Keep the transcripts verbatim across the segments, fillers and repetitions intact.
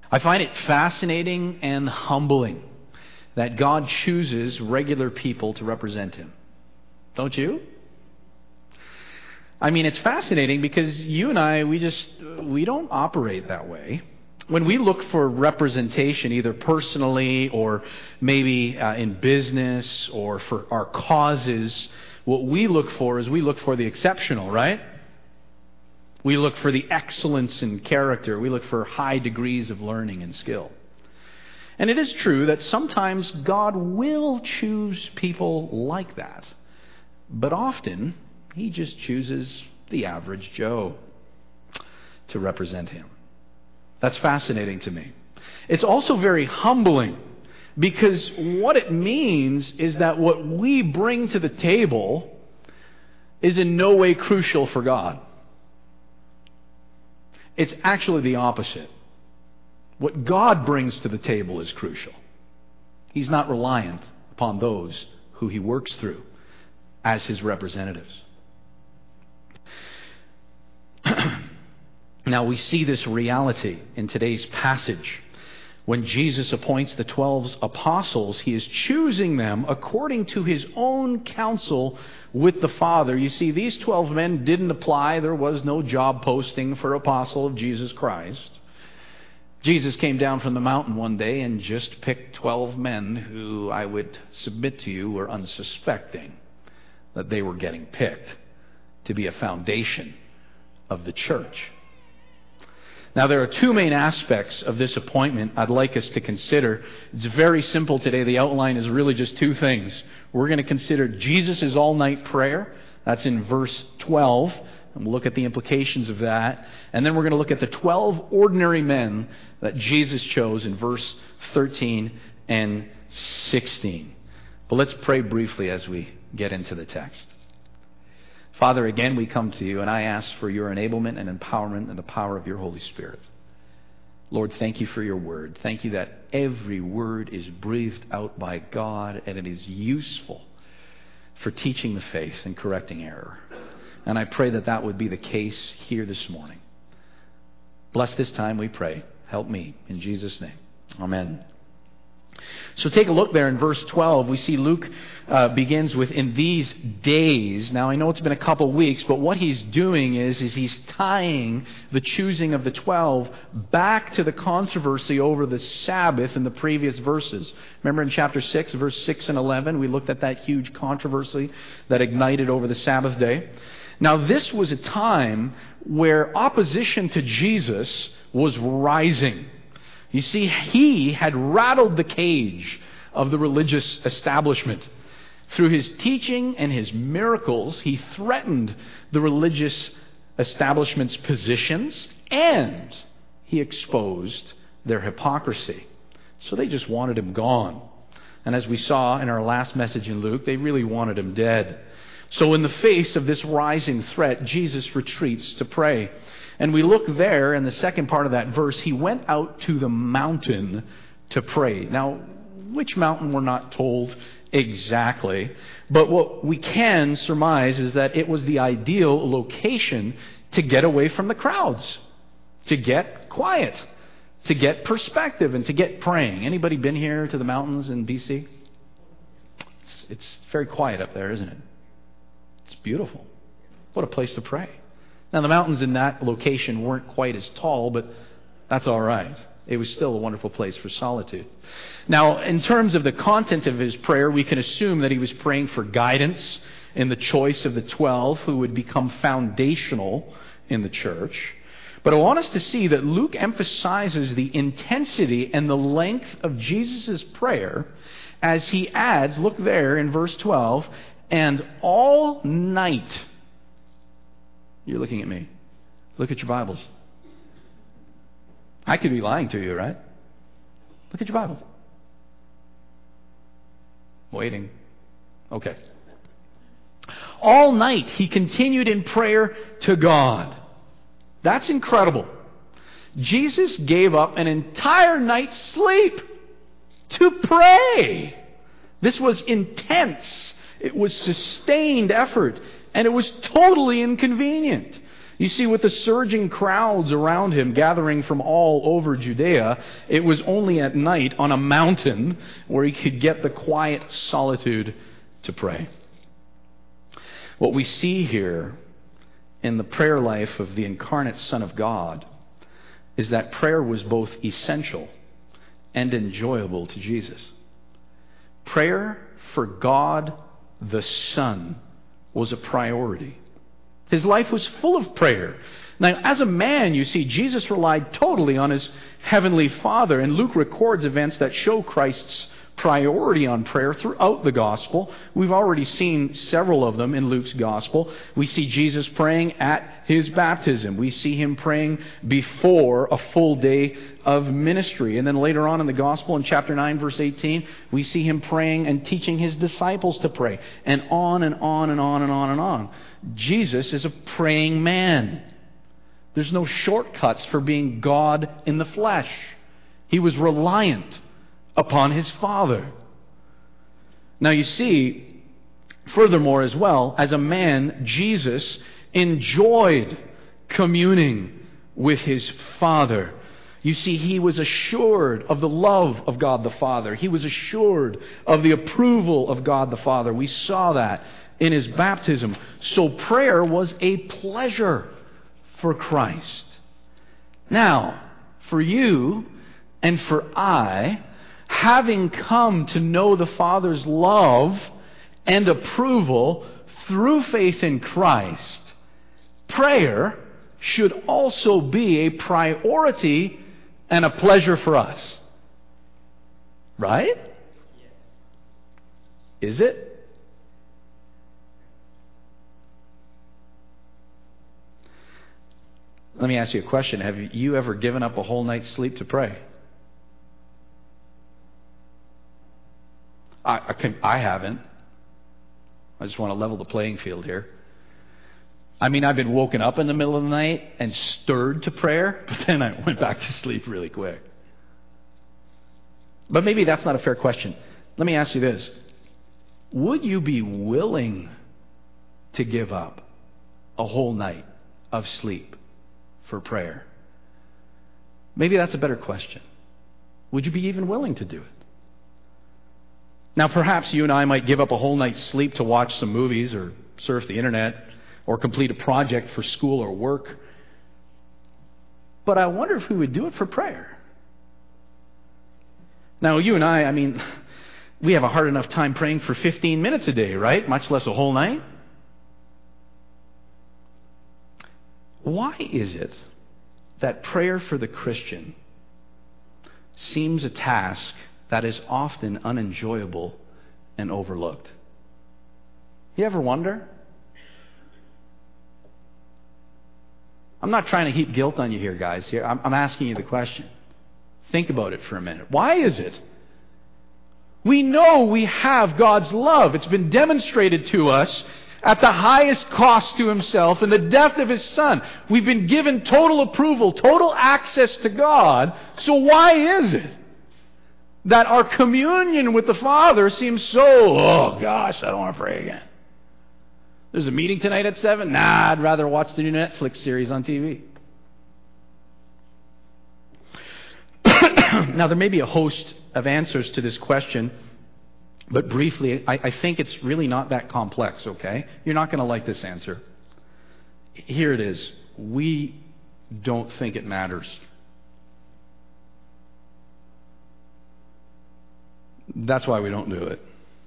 I find it fascinating and humbling that God chooses regular people to represent Him. Don't you? I mean, it's fascinating because you and I, we just, we don't operate that way. When we look for representation, either personally or maybe uh, in business or for our causes, what we look for is we look for the exceptional, right? We look for the excellence in character. We look for high degrees of learning and skill. And it is true that sometimes God will choose people like that. But often, He just chooses the average Joe to represent Him. That's fascinating to me. It's also very humbling because what it means is that what we bring to the table is in no way crucial for God. It's actually the opposite. What God brings to the table is crucial. He's not reliant upon those who He works through as His representatives. Now we see this reality in today's passage. When Jesus appoints the twelve apostles, He is choosing them according to His own counsel with the Father. You see, these twelve men didn't apply. There was no job posting for apostle of Jesus Christ. Jesus came down from the mountain one day and just picked twelve men who I would submit to you were unsuspecting that they were getting picked to be a foundation of the church. Now, there are two main aspects of this appointment I'd like us to consider. It's very simple today. The outline is really just two things. We're going to consider Jesus' all-night prayer. That's in verse twelve. And we'll look at the implications of that. And then we're going to look at the twelve ordinary men that Jesus chose in verse thirteen and sixteen. But let's pray briefly as we get into the text. Father, again we come to you and I ask for your enablement and empowerment and the power of your Holy Spirit. Lord, thank you for your word. Thank you that every word is breathed out by God and it is useful for teaching the faith and correcting error. And I pray that that would be the case here this morning. Bless this time, we pray. Help me in Jesus' name. Amen. So take a look there in verse twelve. We see Luke uh, begins with, in these days. Now I know it's been a couple weeks, but what he's doing is, is he's tying the choosing of the twelve back to the controversy over the Sabbath in the previous verses. Remember in chapter six, verse six and eleven, we looked at that huge controversy that ignited over the Sabbath day. Now this was a time where opposition to Jesus was rising. You see, he had rattled the cage of the religious establishment. Through his teaching and his miracles, he threatened the religious establishment's positions and he exposed their hypocrisy. So they just wanted him gone. And as we saw in our last message in Luke, they really wanted him dead. So in the face of this rising threat, Jesus retreats to pray. And we look there in the second part of that verse, he went out to the mountain to pray. Now, which mountain we're not told exactly, but what we can surmise is that it was the ideal location to get away from the crowds, to get quiet, to get perspective, and to get praying. Anybody been here to the mountains in B C? It's, it's very quiet up there, isn't it? It's beautiful. What a place to pray. Now, the mountains in that location weren't quite as tall, but that's all right. It was still a wonderful place for solitude. Now, in terms of the content of his prayer, we can assume that he was praying for guidance in the choice of the twelve who would become foundational in the church. But I want us to see that Luke emphasizes the intensity and the length of Jesus' prayer as he adds, look there in verse twelve, and all night. You're looking at me. Look at your Bibles. I could be lying to you, right? Look at your Bibles. Waiting. Okay. All night he continued in prayer to God. That's incredible. Jesus gave up an entire night's sleep to pray. This was intense. It was sustained effort. And it was totally inconvenient. You see, with the surging crowds around him gathering from all over Judea, it was only at night on a mountain where he could get the quiet solitude to pray. What we see here in the prayer life of the incarnate Son of God is that prayer was both essential and enjoyable to Jesus. Prayer for God the Son was a priority. His life was full of prayer. Now, as a man, you see, Jesus relied totally on his heavenly Father, and Luke records events that show Christ's priority on prayer throughout the gospel. We've already seen several of them in Luke's gospel. We see Jesus praying at his baptism. We see him praying before a full day of ministry. And then later on in the gospel, in chapter nine, verse eighteen, we see him praying and teaching his disciples to pray. And on and on and on and on and on. Jesus is a praying man. There's no shortcuts for being God in the flesh. He was reliant upon his Father. Now you see, furthermore as well, as a man, Jesus enjoyed communing with his Father. You see, he was assured of the love of God the Father. He was assured of the approval of God the Father. We saw that in his baptism. So prayer was a pleasure for Christ. Now, for you and for I, having come to know the Father's love and approval through faith in Christ, prayer should also be a priority and a pleasure for us. Right? Is it? Let me ask you a question. Have you ever given up a whole night's sleep to pray? I, I, can, I haven't. I just want to level the playing field here. I mean, I've been woken up in the middle of the night and stirred to prayer, but then I went back to sleep really quick. But maybe that's not a fair question. Let me ask you this. Would you be willing to give up a whole night of sleep for prayer? Maybe that's a better question. Would you be even willing to do it? Now, perhaps you and I might give up a whole night's sleep to watch some movies or surf the internet or complete a project for school or work. But I wonder if we would do it for prayer. Now, you and I, I mean, we have a hard enough time praying for fifteen minutes a day, right? Much less a whole night. Why is it that prayer for the Christian seems a task that is often unenjoyable and overlooked? You ever wonder? I'm not trying to heap guilt on you here, guys. Here, I'm, I'm asking you the question. Think about it for a minute. Why is it? We know we have God's love. It's been demonstrated to us at the highest cost to himself in the death of his Son. We've been given total approval, total access to God. So why is it that our communion with the Father seems so, oh gosh, I don't want to pray again. There's a meeting tonight at seven? Nah, I'd rather watch the new Netflix series on T V. Now, there may be a host of answers to this question, but briefly, I, I think it's really not that complex, okay? You're not going to like this answer. Here it is. We don't think it matters. That's why we don't do it.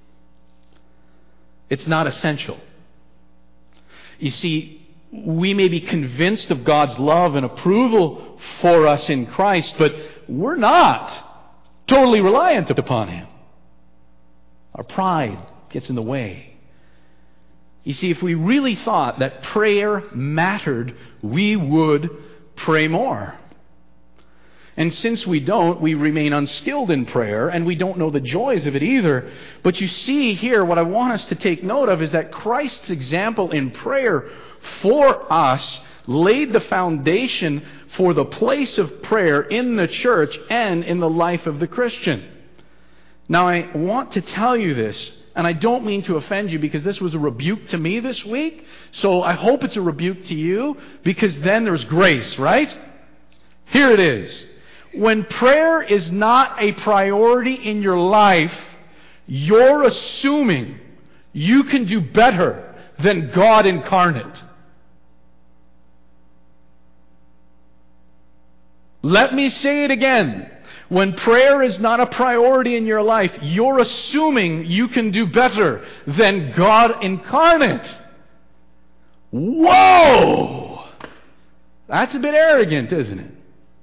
It's not essential. You see, we may be convinced of God's love and approval for us in Christ, but we're not totally reliant upon him. Our pride gets in the way. You see, if we really thought that prayer mattered, we would pray more. And since we don't, we remain unskilled in prayer, and we don't know the joys of it either. But you see here, what I want us to take note of is that Christ's example in prayer for us laid the foundation for the place of prayer in the church and in the life of the Christian. Now, I want to tell you this and I don't mean to offend you because this was a rebuke to me this week, so I hope it's a rebuke to you, because then there's grace, right? Here it is. When prayer is not a priority in your life, you're assuming you can do better than God incarnate. Let me say it again. When prayer is not a priority in your life, you're assuming you can do better than God incarnate. Whoa! That's a bit arrogant, isn't it?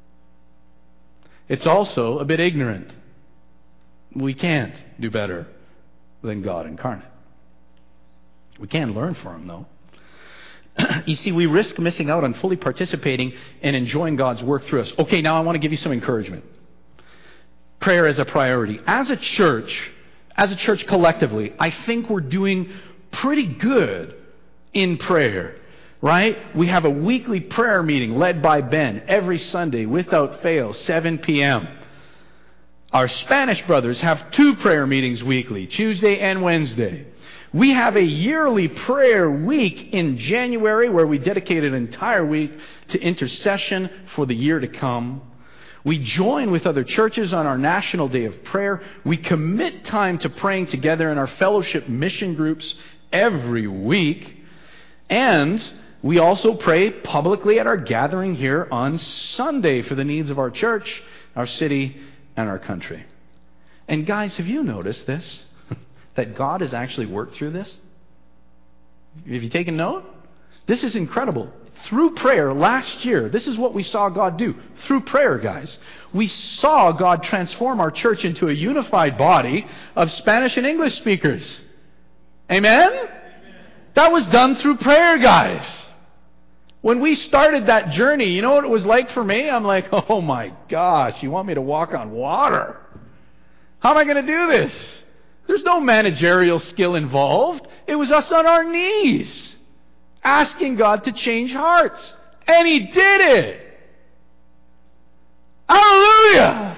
It's also a bit ignorant. We can't do better than God incarnate. We can learn from Him, though. You see, we risk missing out on fully participating and enjoying God's work through us. Okay, now I want to give you some encouragement. Prayer as a priority. As a church, as a church collectively, I think we're doing pretty good in prayer, right? We have a weekly prayer meeting led by Ben every Sunday without fail, seven p.m. Our Spanish brothers have two prayer meetings weekly, Tuesday and Wednesday. We have a yearly prayer week in January where we dedicate an entire week to intercession for the year to come. We join with other churches on our National Day of Prayer. We commit time to praying together in our fellowship mission groups every week. And we also pray publicly at our gathering here on Sunday for the needs of our church, our city, and our country. And guys, have you noticed this? That God has actually worked through this? Have you taken note? This is incredible. Through prayer last year, this is what we saw God do. Through prayer, guys. We saw God transform our church into a unified body of Spanish and English speakers. Amen? Amen. That was done through prayer, guys. When we started that journey, you know what it was like for me? I'm like, oh my gosh, you want me to walk on water? How am I going to do this? There's no managerial skill involved. It was us on our knees, asking God to change hearts. And He did it. Hallelujah!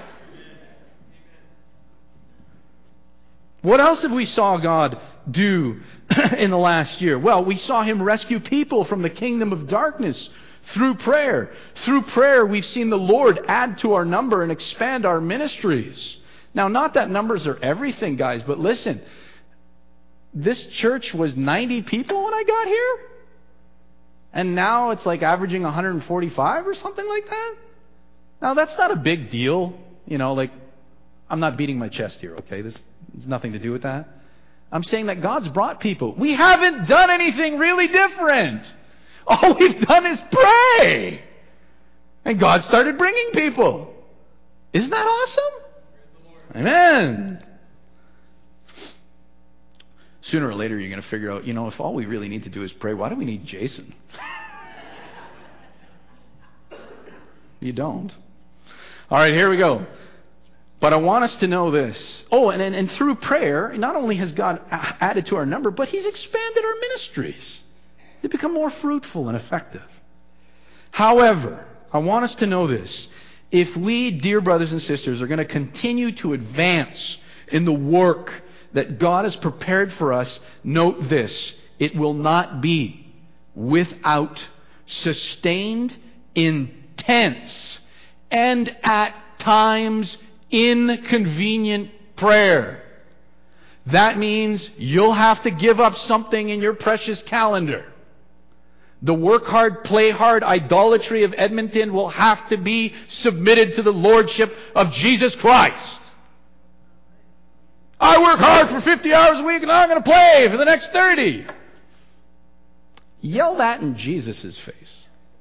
What else have we saw God do in the last year? Well, we saw Him rescue people from the kingdom of darkness through prayer. Through prayer, we've seen the Lord add to our number and expand our ministries. Now, not that numbers are everything, guys, but listen. This church was ninety people when I got here. And now it's like averaging one hundred forty-five or something like that. Now, that's not a big deal. You know, like, I'm not beating my chest here, okay? This has nothing to do with that. I'm saying that God's brought people. We haven't done anything really different. All we've done is pray. And God started bringing people. Isn't that awesome? Amen. Sooner or later, you're going to figure out, you know, if all we really need to do is pray, why do we need Jason? You don't. All right, here we go. But I want us to know this. Oh, and, and, and through prayer, not only has God added to our number, but He's expanded our ministries. They become more fruitful and effective. However, I want us to know this. If we, dear brothers and sisters, are going to continue to advance in the work that God has prepared for us, note this. It will not be without sustained, intense, and at times inconvenient prayer. That means you'll have to give up something in your precious calendar. The work hard, play hard idolatry of Edmonton will have to be submitted to the lordship of Jesus Christ. I work hard for fifty hours a week and I'm going to play for the next thirty. Yell that in Jesus' face.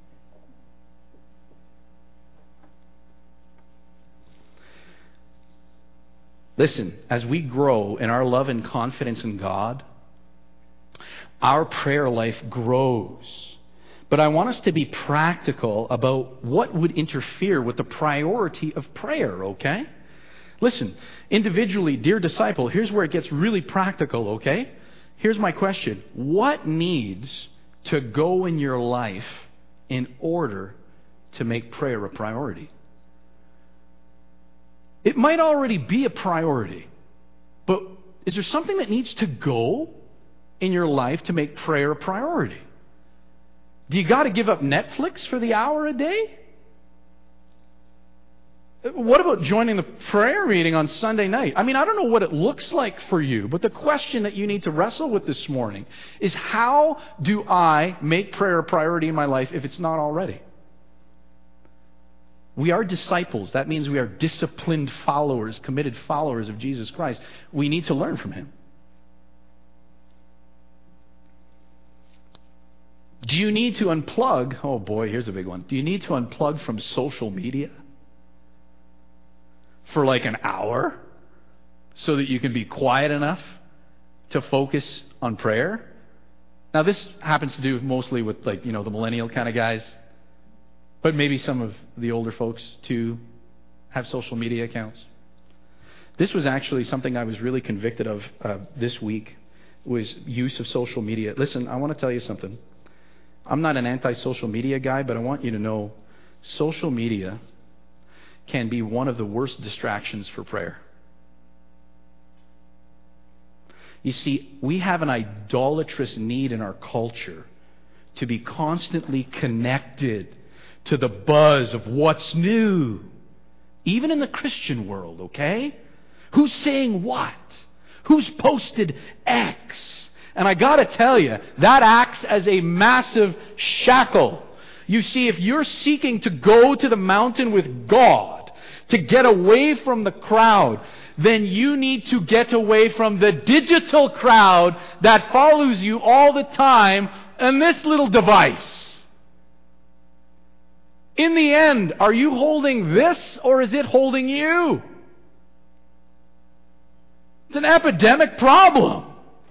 Listen, as we grow in our love and confidence in God, our prayer life grows. But I want us to be practical about what would interfere with the priority of prayer, okay? Listen, individually, dear disciple, here's where it gets really practical, okay? Here's my question. What needs to go in your life in order to make prayer a priority? It might already be a priority, but Is there something that needs to go in your life to make prayer a priority? Do you got to give up Netflix for the hour a day? What about joining the prayer meeting on Sunday night? I mean, I don't know what it looks like for you, but the question that you need to wrestle with this morning is, how do I make prayer a priority in my life if it's not already? We are disciples. That means we are disciplined followers, committed followers of Jesus Christ. We need to learn from Him. Do you need to unplug? Oh boy, here's a big one. Do you need to unplug from social media for like an hour so that you can be quiet enough to focus on prayer? Now, this happens to do mostly with, like, you know, the millennial kind of guys, but maybe some of the older folks too have social media accounts. This was actually something I was really convicted of uh, this week, was use of social media. Listen, I want to tell you something. I'm not an anti-social media guy, but I want you to know social media can be one of the worst distractions for prayer. You see, we have an idolatrous need in our culture to be constantly connected to the buzz of what's new. Even in the Christian world, okay? Who's saying what? Who's posted X? And I got to tell you, that acts as a massive shackle. You see, if you're seeking to go to the mountain with God, to get away from the crowd, then you need to get away from the digital crowd that follows you all the time on this little device. In the end, are you holding this or is it holding you? It's an epidemic problem.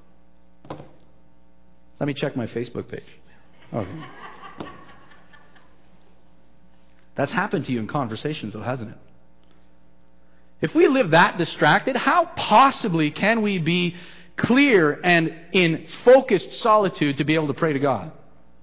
Let me check my Facebook page. Okay. That's happened to you in conversations, though, hasn't it? If we live that distracted, how possibly can we be clear and in focused solitude to be able to pray to God?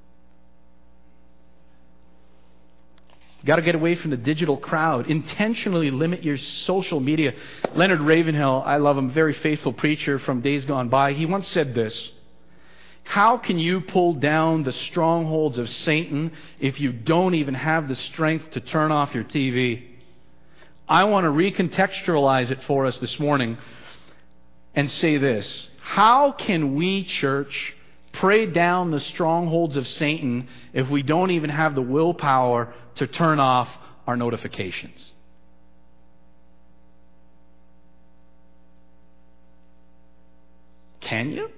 You've got to get away from the digital crowd. Intentionally limit your social media. Leonard Ravenhill, I love him, very faithful preacher from days gone by. He once said this: how can you pull down the strongholds of Satan if you don't even have the strength to turn off your T V? I want to recontextualize it for us this morning and say this: how can we, church, pray down the strongholds of Satan if we don't even have the willpower to turn off our notifications? Can you?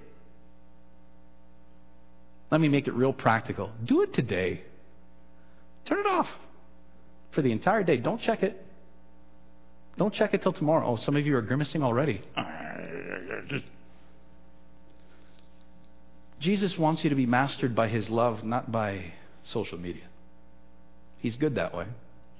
Let me make it real practical. Do it today. Turn it off for the entire day. Don't check it. Don't check it till tomorrow. Oh, some of you are grimacing already. Jesus wants you to be mastered by His love, not by social media. He's good that way.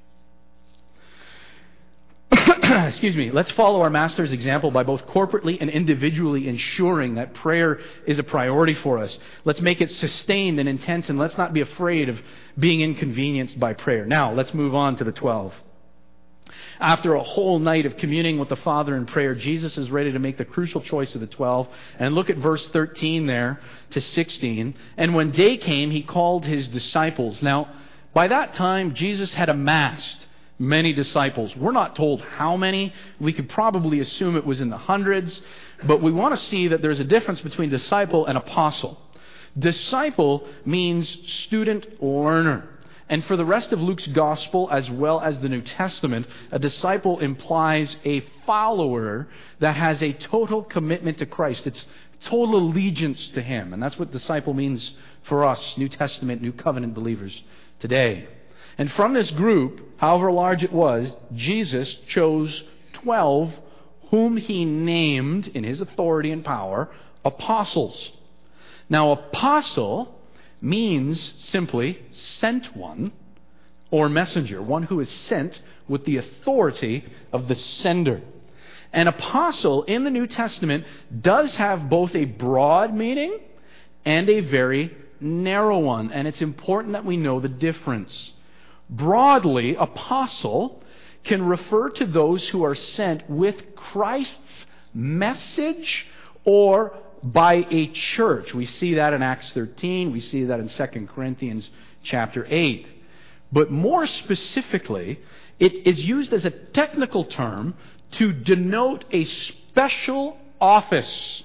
Excuse me. Let's follow our Master's example by both corporately and individually ensuring that prayer is a priority for us. Let's make it sustained and intense, and let's not be afraid of being inconvenienced by prayer. Now, let's move on to the twelve. After a whole night of communing with the Father in prayer, Jesus is ready to make the crucial choice of the twelve. And look at verse thirteen there to sixteen. And when day came, He called His disciples. Now, by that time, Jesus had amassed many disciples. We're not told how many. We could probably assume it was in the hundreds. But we want to see that there's a difference between disciple and apostle. Disciple means student learner. And for the rest of Luke's gospel, as well as the New Testament, a disciple implies a follower that has a total commitment to Christ. It's total allegiance to Him. And that's what disciple means for us, New Testament, New Covenant believers today. And from this group, however large it was, Jesus chose twelve, whom He named, in His authority and power, apostles. Now, apostle means simply sent one or messenger, one who is sent with the authority of the sender. An apostle in the New Testament does have both a broad meaning and a very narrow one, and it's important that we know the difference. Broadly, apostle can refer to those who are sent with Christ's message or by a church. We see that in Acts thirteen. We see that in Second Corinthians chapter eight. But more specifically, it is used as a technical term to denote a special office.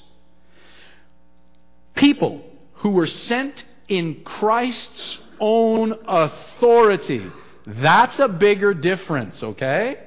People who were sent in Christ's own authority. That's a bigger difference, okay?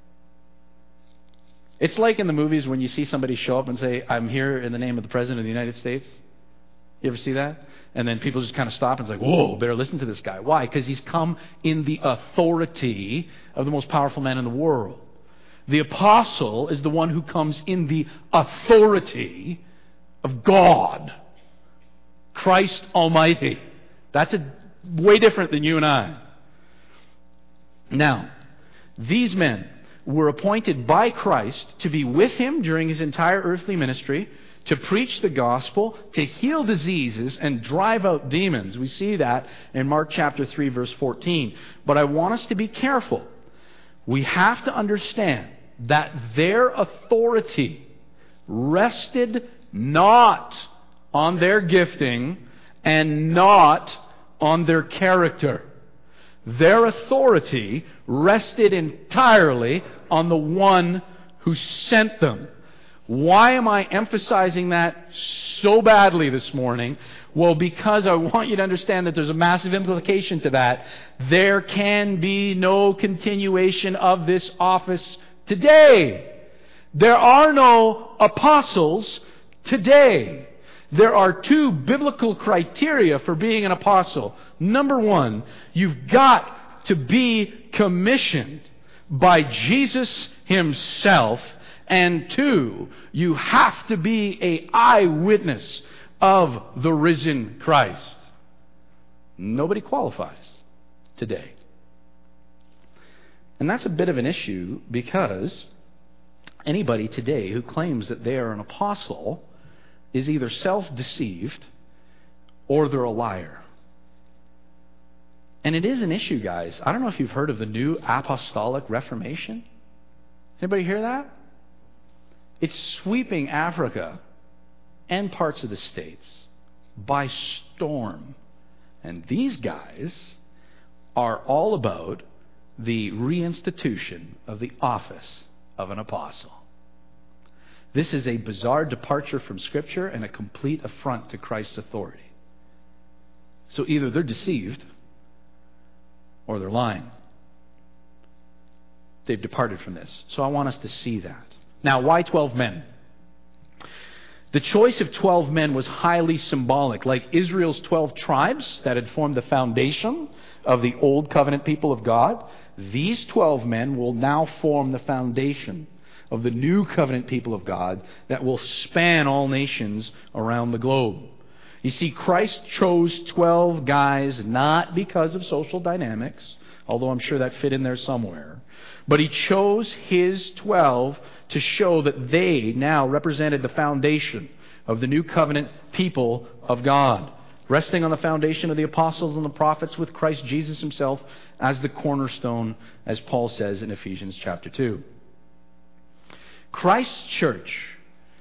It's like in the movies when you see somebody show up and say, I'm here in the name of the President of the United States. You ever see that? And then people just kind of stop and say, whoa, better listen to this guy. Why? Because he's come in the authority of the most powerful man in the world. The apostle is the one who comes in the authority of God, Christ Almighty. That's a, way different than you and I. Now, these men were appointed by Christ to be with Him during His entire earthly ministry, to preach the gospel, to heal diseases, and drive out demons. We see that in Mark chapter three, verse fourteen. But I want us to be careful. We have to understand that their authority rested not on their gifting and not on their character. Their authority rested entirely on the one who sent them. Why am I emphasizing that so badly this morning? Well, because I want you to understand that there's a massive implication to that. There can be no continuation of this office today. There are no apostles today. There are two biblical criteria for being an apostle. Number one, you've got to be commissioned by Jesus Himself. And two, you have to be an eyewitness of the risen Christ. Nobody qualifies today. And that's a bit of an issue because anybody today who claims that they are an apostle is either self-deceived or they're a liar. And it is an issue, guys. I don't know if you've heard of the New Apostolic Reformation. Anybody hear that? It's sweeping Africa and parts of the States by storm. And these guys are all about the reinstitution of the office of an apostle. This is a bizarre departure from Scripture and a complete affront to Christ's authority. So either they're deceived or they're lying. They've departed from this. So I want us to see that. Now, why twelve men? The choice of twelve men was highly symbolic. Like Israel's twelve tribes that had formed the foundation of the Old Covenant people of God, these twelve men will now form the foundation of the New Covenant people of God that will span all nations around the globe. You see, Christ chose twelve guys not because of social dynamics, although I'm sure that fit in there somewhere, but He chose His twelve to show that they now represented the foundation of the New Covenant people of God, resting on the foundation of the apostles and the prophets with Christ Jesus Himself as the cornerstone, as Paul says in Ephesians chapter two. Christ's church,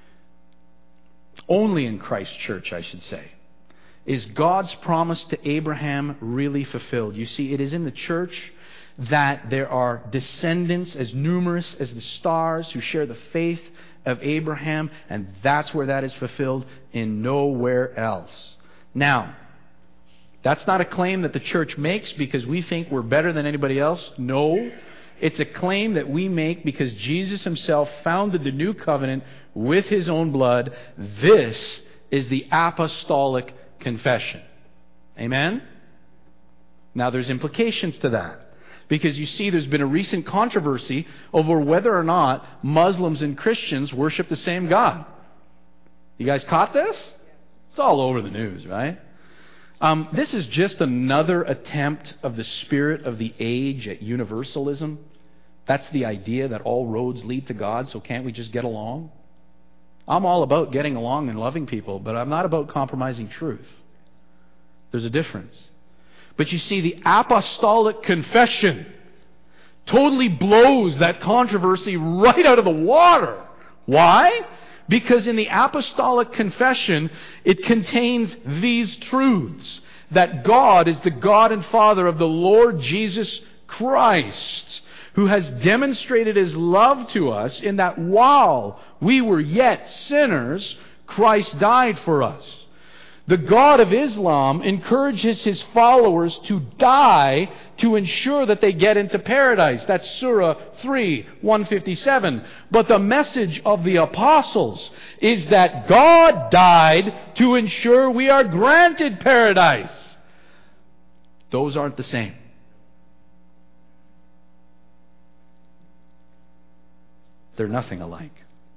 only in Christ's church, I should say, is God's promise to Abraham really fulfilled. You see, it is in the church that there are descendants as numerous as the stars who share the faith of Abraham, and that's where that is fulfilled, in nowhere else. Now, that's not a claim that the church makes because we think we're better than anybody else. No. It's a claim that we make because Jesus Himself founded the new covenant with His own blood. This is the apostolic confession. Amen? Now, there's implications to that. Because you see, there's been a recent controversy over whether or not Muslims and Christians worship the same God. You guys caught this? It's all over the news, right? Um, this is just another attempt of the spirit of the age at universalism. That's the idea that all roads lead to God, so can't we just get along? I'm all about getting along and loving people, but I'm not about compromising truth. There's a difference. But you see, the apostolic confession totally blows that controversy right out of the water. Why? Because in the apostolic confession, it contains these truths. That God is the God and Father of the Lord Jesus Christ, who has demonstrated His love to us in that while we were yet sinners, Christ died for us. The God of Islam encourages his followers to die to ensure that they get into paradise. That's Surah three, one fifty-seven. But the message of the apostles is that God died to ensure we are granted paradise. Those aren't the same. They're nothing alike.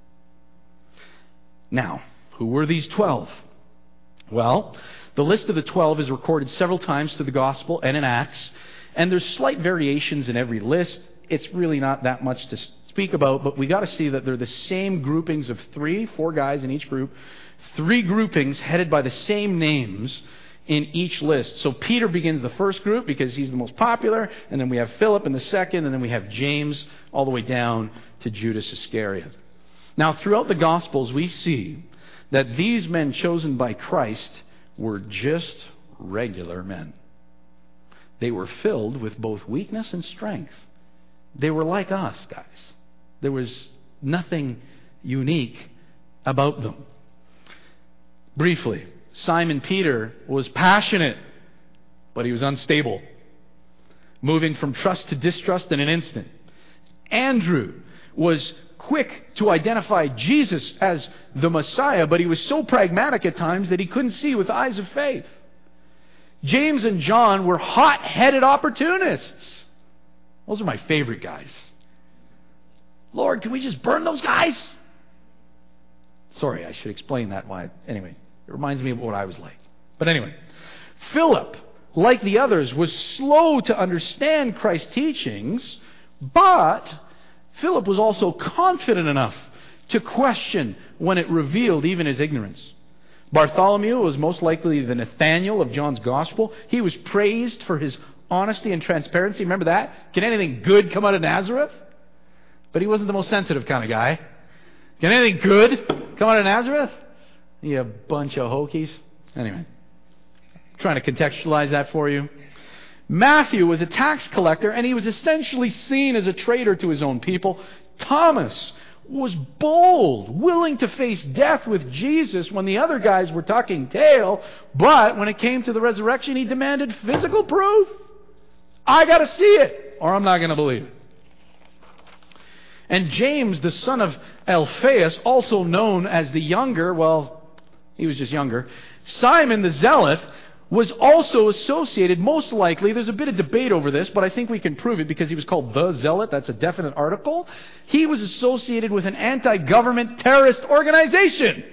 Now, who were these twelve? Well, the list of the twelve is recorded several times through the Gospel and in Acts, and there's slight variations in every list. It's really not that much to speak about, but we got to see that they're the same groupings of three, four guys in each group, three groupings headed by the same names in each list. So Peter begins the first group because he's the most popular, and then we have Philip in the second, and then we have James all the way down to Judas Iscariot. Now, throughout the Gospels, we see that these men chosen by Christ were just regular men. They were filled with both weakness and strength. They were like us, guys. There was nothing unique about them. Briefly, Simon Peter was passionate, but he was unstable, moving from trust to distrust in an instant. Andrew was quick to identify Jesus as the Messiah, but he was so pragmatic at times that he couldn't see with eyes of faith. James and John were hot-headed opportunists. Those are my favorite guys. Lord, can we just burn those guys? Sorry, I should explain that. Why? Anyway, it reminds me of what I was like. But anyway, Philip, like the others, was slow to understand Christ's teachings, but Philip was also confident enough to question when it revealed even his ignorance. Bartholomew was most likely the Nathaniel of John's Gospel. He was praised for his honesty and transparency. Remember that? Can anything good come out of Nazareth? But he wasn't the most sensitive kind of guy. Can anything good come out of Nazareth? You bunch of hokies. Anyway, I'm trying to contextualize that for you. Matthew was a tax collector, and he was essentially seen as a traitor to his own people. Thomas was bold, willing to face death with Jesus when the other guys were tucking tail, but when it came to the resurrection, he demanded physical proof. I got to see it, or I'm not going to believe it. And James, the son of Alphaeus, also known as the younger, well, he was just younger, Simon the Zealot, was also associated, most likely, there's a bit of debate over this, but I think we can prove it because he was called the Zealot. That's a definite article. He was associated with an anti-government terrorist organization.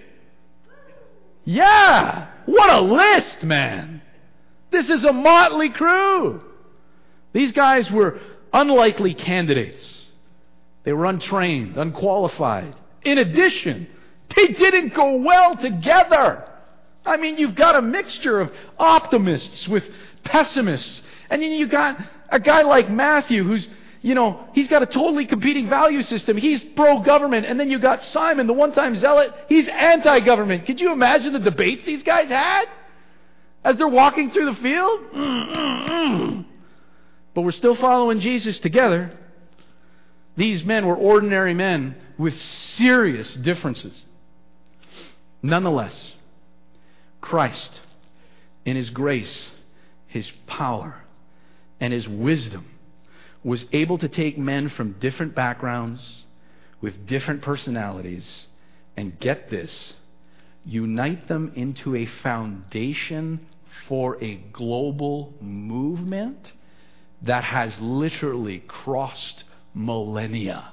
Yeah! What a list, man! This is a motley crew. These guys were unlikely candidates. They were untrained, unqualified. In addition, they didn't go well together. I mean, you've got a mixture of optimists with pessimists. And then you've got a guy like Matthew who's, you know, he's got a totally competing value system. He's pro-government. And then you've got Simon, the one-time zealot. He's anti-government. Could you imagine the debates these guys had as they're walking through the field? Mm-mm-mm. But we're still following Jesus together. These men were ordinary men with serious differences. Nonetheless, Christ, in His grace, His power, and His wisdom, was able to take men from different backgrounds, with different personalities, and get this, unite them into a foundation for a global movement that has literally crossed millennia.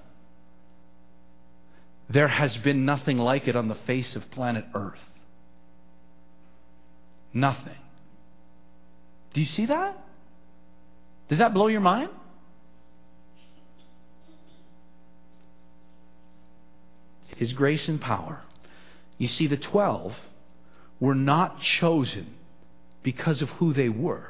There has been nothing like it on the face of planet Earth. Nothing. Do you see that? Does that blow your mind? His grace and power. You see, the twelve were not chosen because of who they were.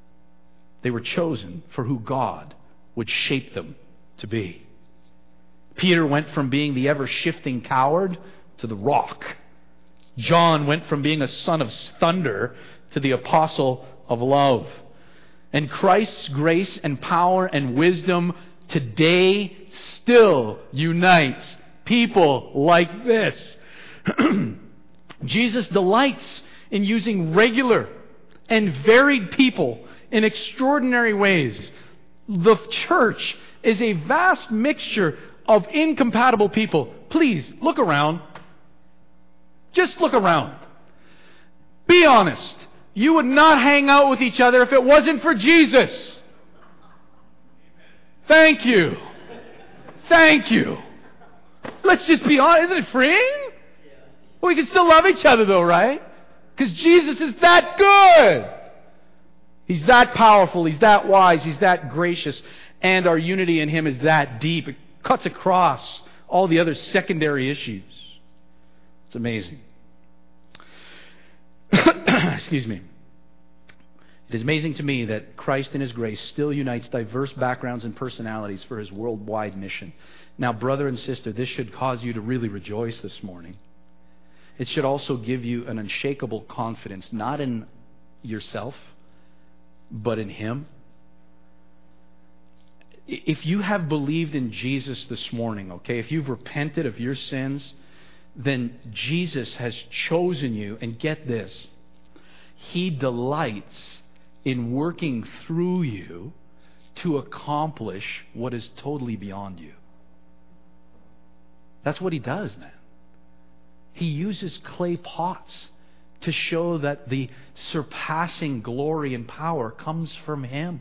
They were chosen for who God would shape them to be. Peter went from being the ever-shifting coward to the rock. John went from being a son of thunder to the apostle of love. And Christ's grace and power and wisdom today still unites people like this. Jesus delights in using regular and varied people in extraordinary ways. The church is a vast mixture of incompatible people. Please, look around. Just look around. Be honest. You would not hang out with each other if it wasn't for Jesus. Thank you. Thank you. Let's just be honest. Isn't it freeing? We can still love each other though, right? Because Jesus is that good. He's that powerful. He's that wise. He's that gracious. And our unity in Him is that deep. It cuts across all the other secondary issues. It's amazing. Excuse me. It is amazing to me that Christ in His grace still unites diverse backgrounds and personalities for His worldwide mission. Now, brother and sister, this should cause you to really rejoice this morning. It should also give you an unshakable confidence, not in yourself, but in Him. If you have believed in Jesus this morning, okay, if you've repented of your sins, then Jesus has chosen you, and get this, He delights in working through you to accomplish what is totally beyond you. That's what He does, man. He uses clay pots to show that the surpassing glory and power comes from Him.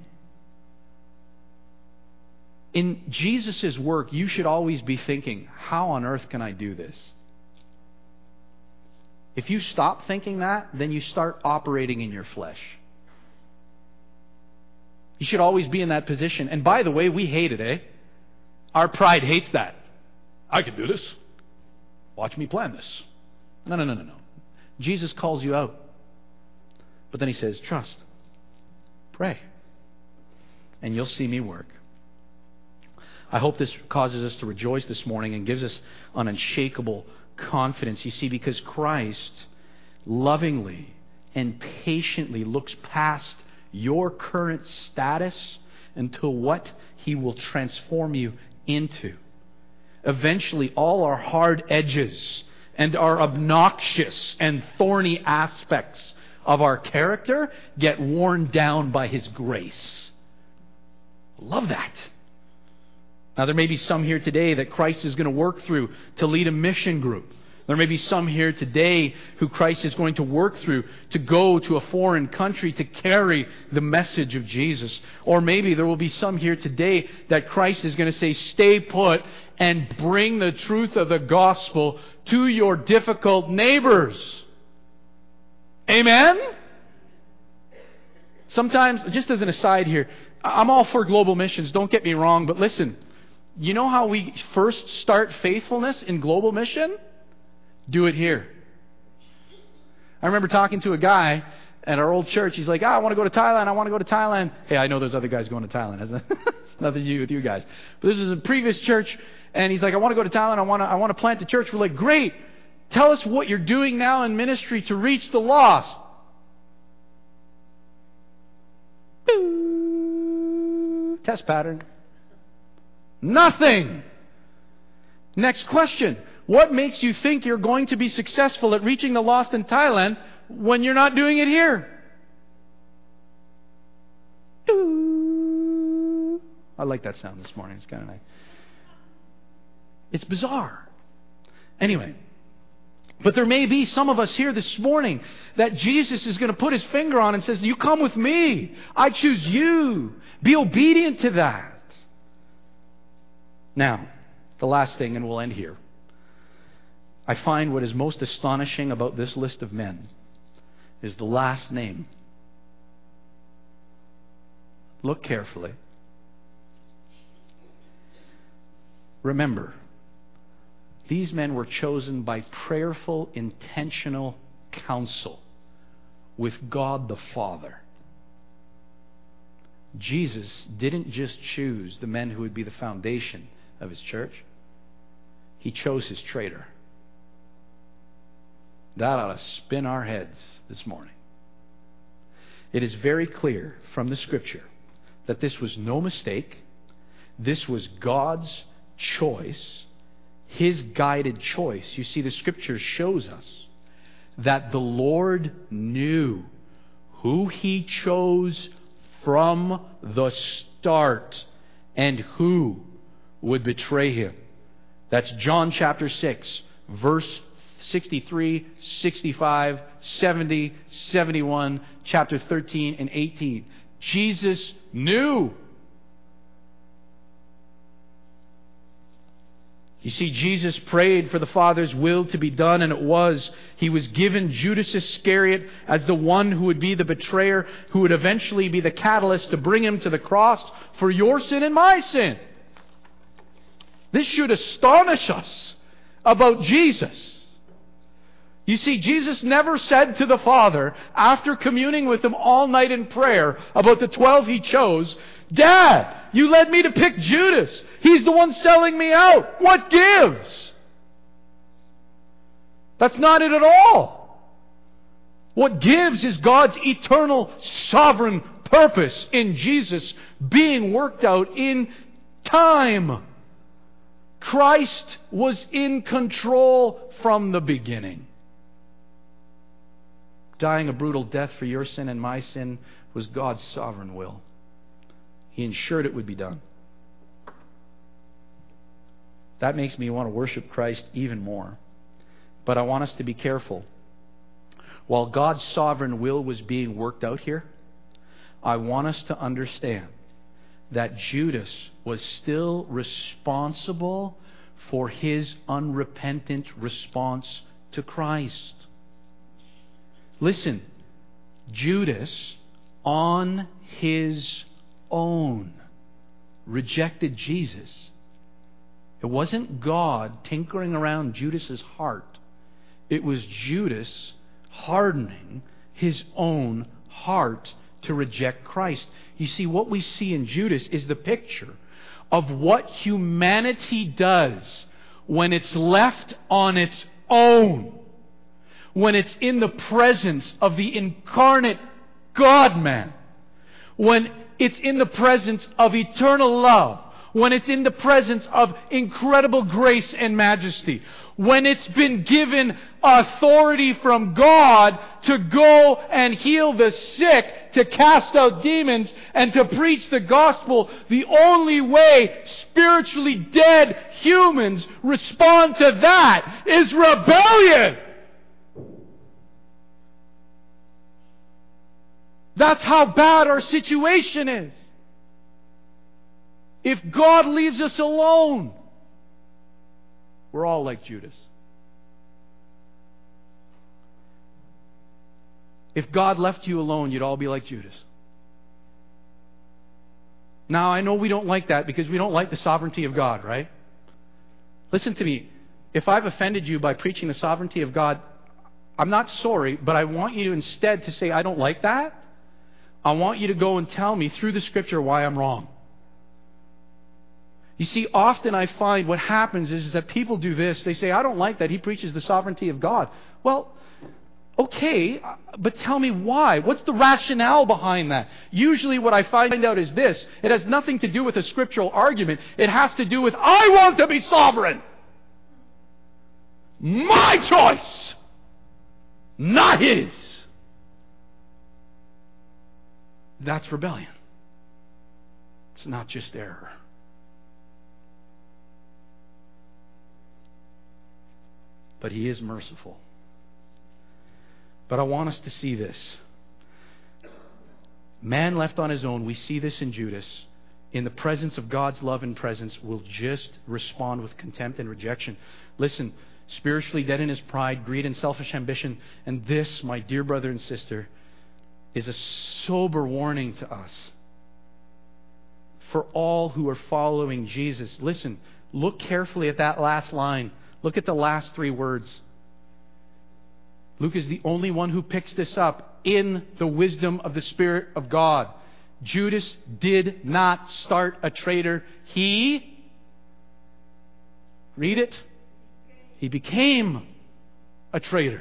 In Jesus' work, you should always be thinking, how on earth can I do this? If you stop thinking that, then you start operating in your flesh. You should always be in that position. And by the way, we hate it, eh? Our pride hates that. I can do this. Watch me plan this. No, no, no, no, no. Jesus calls you out. But then He says, trust. Pray. And you'll see me work. I hope this causes us to rejoice this morning and gives us an unshakable confidence. You see, because Christ lovingly and patiently looks past your current status until what He will transform you into. Eventually, all our hard edges and our obnoxious and thorny aspects of our character get worn down by His grace. Love that. Now, there may be some here today that Christ is going to work through to lead a mission group. There may be some here today who Christ is going to work through to go to a foreign country to carry the message of Jesus. Or maybe there will be some here today that Christ is going to say, stay put and bring the truth of the gospel to your difficult neighbors. Amen? Sometimes, just as an aside here, I'm all for global missions, don't get me wrong, but listen, you know how we first start faithfulness in global mission? Do it here. I remember talking to a guy at our old church. He's like, ah, I want to go to Thailand. I want to go to Thailand. Hey, I know there's other guys going to Thailand. It's nothing to do with you guys. But this is a previous church. And he's like, I want to go to Thailand. I want to, I want to plant a church. We're like, great. Tell us what you're doing now in ministry to reach the lost. Boo. Test pattern. Nothing. Next question. What makes you think you're going to be successful at reaching the lost in Thailand when you're not doing it here? I like that sound this morning. It's kind of nice. It's bizarre. Anyway, but there may be some of us here this morning that Jesus is going to put His finger on and says, you come with me. I choose you. Be obedient to that. Now, the last thing, and we'll end here. I find what is most astonishing about this list of men is the last name. Look carefully. Remember, these men were chosen by prayerful, intentional counsel with God the Father. Jesus didn't just choose the men who would be the foundation of His church. He chose his traitor. That ought to spin our heads this morning. It is very clear from the Scripture that this was no mistake. This was God's choice, His guided choice. You see, the Scripture shows us that the Lord knew who He chose from the start and who would betray Him. That's John chapter six, verse sixty-three, sixty-five, seventy, seventy-one, chapter thirteen and eighteen. Jesus knew. You see, Jesus prayed for the Father's will to be done, and it was. He was given Judas Iscariot as the one who would be the betrayer, who would eventually be the catalyst to bring Him to the cross for your sin and my sin. This should astonish us about Jesus. You see, Jesus never said to the Father, after communing with Him all night in prayer about the twelve He chose, "Dad, you led me to pick Judas. He's the one selling me out. What gives?" That's not it at all. What gives is God's eternal sovereign purpose in Jesus being worked out in time. Christ was in control from the beginning. Dying a brutal death for your sin and my sin was God's sovereign will. He ensured it would be done. That makes me want to worship Christ even more. But I want us to be careful. While God's sovereign will was being worked out here, I want us to understand that Judas was still responsible for his unrepentant response to Christ. Listen, Judas on his own rejected Jesus. It wasn't God tinkering around Judas's heart. It was Judas hardening his own heart to reject Christ. You see, what we see in Judas is the picture of what humanity does when it's left on its own. When it's in the presence of the incarnate God-man. When it's in the presence of eternal love. When it's in the presence of incredible grace and majesty. When it's been given authority from God to go and heal the sick, to cast out demons, and to preach the gospel, the only way spiritually dead humans respond to that is rebellion. That's how bad our situation is. If God leaves us alone, we're all like Judas. If God left you alone, you'd all be like Judas. Now, I know we don't like that because we don't like the sovereignty of God, right? Listen to me. If I've offended you by preaching the sovereignty of God, I'm not sorry, but I want you to instead to say, I don't like that. I want you to go and tell me through the Scripture why I'm wrong. You see, often I find what happens is that people do this. They say, I don't like that he preaches the sovereignty of God. Well, okay, but tell me why. What's the rationale behind that? Usually what I find out is this. It has nothing to do with a scriptural argument. It has to do with, I want to be sovereign. My choice, not his. That's rebellion. It's not just error. But he is merciful. But I want us to see this. Man left on his own, we see this in Judas, in the presence of God's love and presence, will just respond with contempt and rejection. Listen, spiritually dead in his pride, greed, and selfish ambition. And this, my dear brother and sister, is a sober warning to us. For all who are following Jesus. Listen, look carefully at that last line. Look at the last three words. Luke is the only one who picks this up in the wisdom of the Spirit of God. Judas did not start a traitor. He, read it, He became a traitor.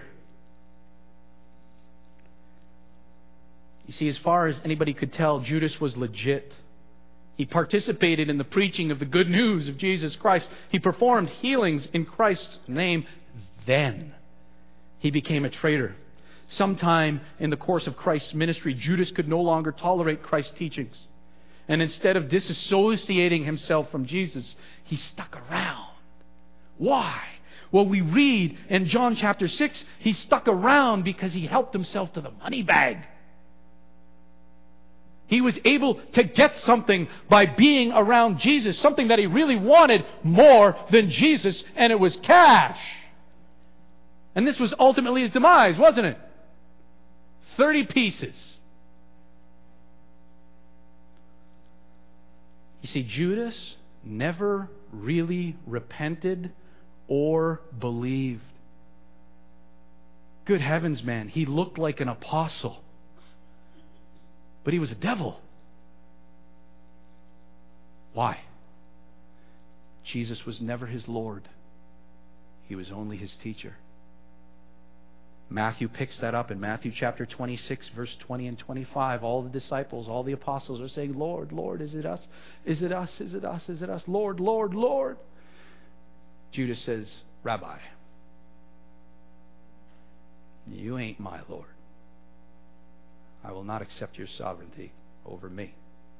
You see, as far as anybody could tell, Judas was legit. He participated in the preaching of the good news of Jesus Christ. He performed healings in Christ's name. Then he became a traitor. Sometime in the course of Christ's ministry, Judas could no longer tolerate Christ's teachings. And instead of disassociating himself from Jesus, he stuck around. Why? Well, we read in John chapter six, he stuck around because he helped himself to the money bag. He was able to get something by being around Jesus, something that he really wanted more than Jesus, and it was cash. And this was ultimately his demise, wasn't it? Thirty pieces. You see, Judas never really repented or believed. Good heavens, man, he looked like an apostle. But he was a devil. Why? Jesus was never his Lord. He was only his teacher. Matthew picks that up in Matthew chapter twenty-six, verse twenty and twenty-five. All the disciples, all the apostles are saying, Lord, Lord, is it us? Is it us? Is it us? Is it us? Lord, Lord, Lord. Judas says, Rabbi, you ain't my Lord. I will not accept your sovereignty over me.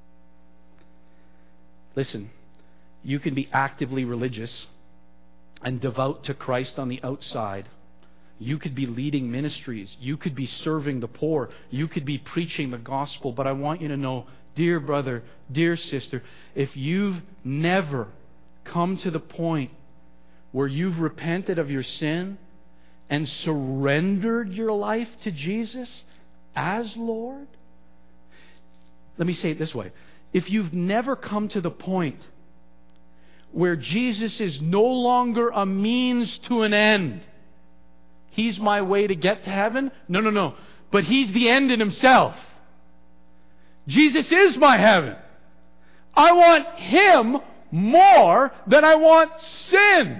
Listen, you can be actively religious and devout to Christ on the outside. You could be leading ministries. You could be serving the poor. You could be preaching the gospel. But I want you to know, dear brother, dear sister, if you've never come to the point where you've repented of your sin and surrendered your life to Jesus as Lord, let me say it this way. If you've never come to the point where Jesus is no longer a means to an end, He's my way to get to heaven. No, no, no. But He's the end in Himself. Jesus is my heaven. I want Him more than I want sin.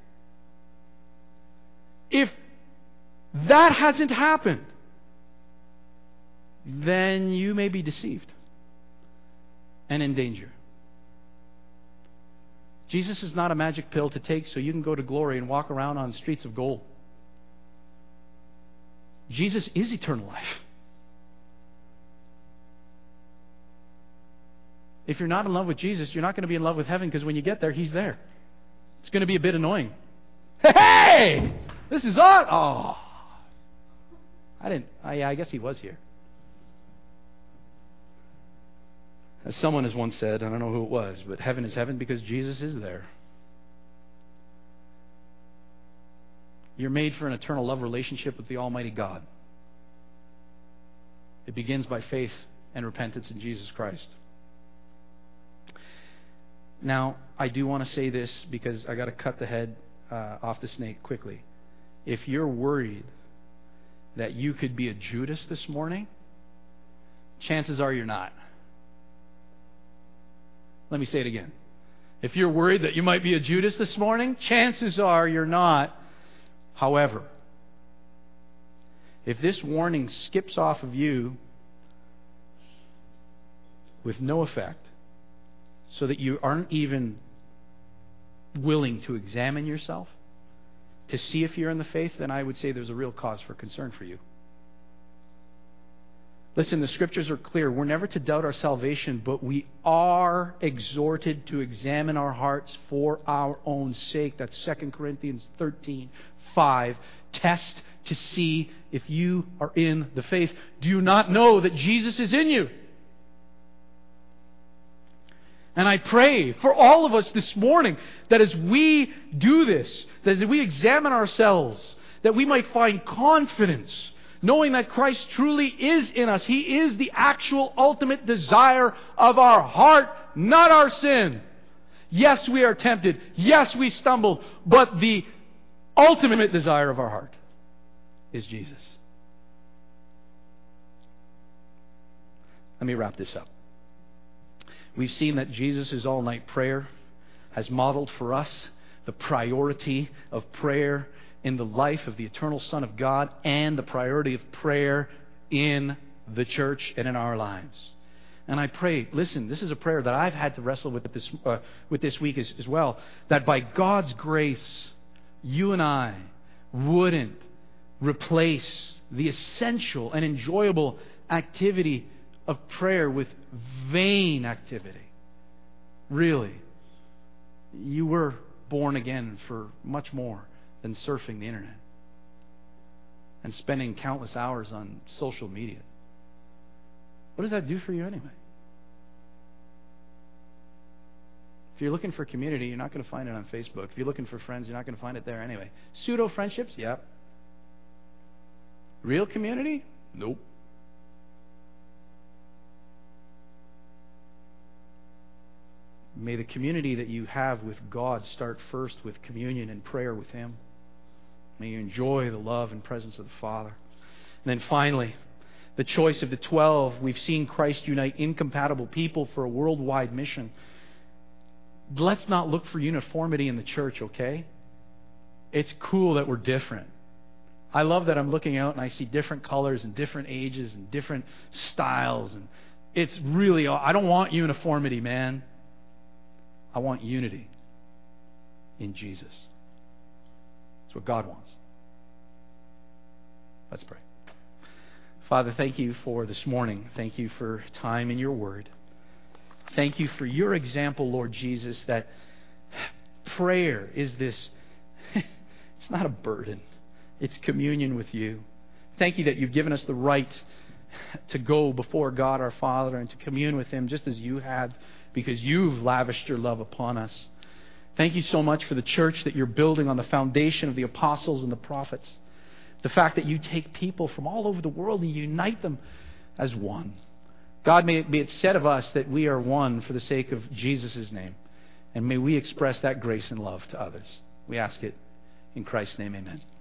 If that hasn't happened, then you may be deceived and in danger. Jesus is not a magic pill to take so you can go to glory and walk around on streets of gold. Jesus is eternal life. If you're not in love with Jesus, you're not going to be in love with heaven, because when you get there, He's there. It's going to be a bit annoying. Hey! This is odd. Oh. I didn't, I, yeah, I guess He was here. As someone has once said, I don't know who it was, but heaven is heaven because Jesus is there. You're made for an eternal love relationship with the Almighty God. It begins by faith and repentance in Jesus Christ. Now, I do want to say this because I got to cut the head uh, off the snake quickly. If you're worried that you could be a Judas this morning, chances are you're not. Let me say it again. If you're worried that you might be a Judas this morning, chances are you're not. However, if this warning skips off of you with no effect, so that you aren't even willing to examine yourself to see if you're in the faith, then I would say there's a real cause for concern for you. Listen, the Scriptures are clear. We're never to doubt our salvation, but we are exhorted to examine our hearts for our own sake. That's Second Corinthians thirteen five. Test to see if you are in the faith. Do you not know that Jesus is in you? And I pray for all of us this morning that as we do this, that as we examine ourselves, that we might find confidence, knowing that Christ truly is in us. He is the actual ultimate desire of our heart, not our sin. Yes, we are tempted. Yes, we stumble. But the ultimate desire of our heart is Jesus. Let me wrap this up. We've seen that Jesus' all-night prayer has modeled for us the priority of prayer in the life of the eternal Son of God and the priority of prayer in the church and in our lives. And I pray, listen, this is a prayer that I've had to wrestle with this, uh, with this week as, as well, that by God's grace, you and I wouldn't replace the essential and enjoyable activity of prayer with vain activity. Really, you were born again for much more than surfing the internet and spending countless hours on social media. What does that do for you anyway? If you're looking for community, you're not going to find it on Facebook. If you're looking for friends, you're not going to find it there anyway. Pseudo friendships? Yep. Real community? Nope. May the community that you have with God start first with communion and prayer with Him. May you enjoy the love and presence of the Father. And then finally, the choice of the twelve. We've seen Christ unite incompatible people for a worldwide mission. Let's not look for uniformity in the church, okay? It's cool that we're different. I love that I'm looking out and I see different colors and different ages and different styles. And it's really, I don't want uniformity, man. I want unity in Jesus. That's what God wants. Let's pray. Father, thank you for this morning. Thank you for time in your word. Thank you for your example, Lord Jesus, that prayer is this, it's not a burden. It's communion with you. Thank you that you've given us the right to go before God our Father and to commune with Him just as you have, because you've lavished your love upon us. Thank you so much for the church that you're building on the foundation of the apostles and the prophets. The fact that you take people from all over the world and unite them as one. God, may it be it said of us that we are one for the sake of Jesus' name. And may we express that grace and love to others. We ask it in Christ's name, amen.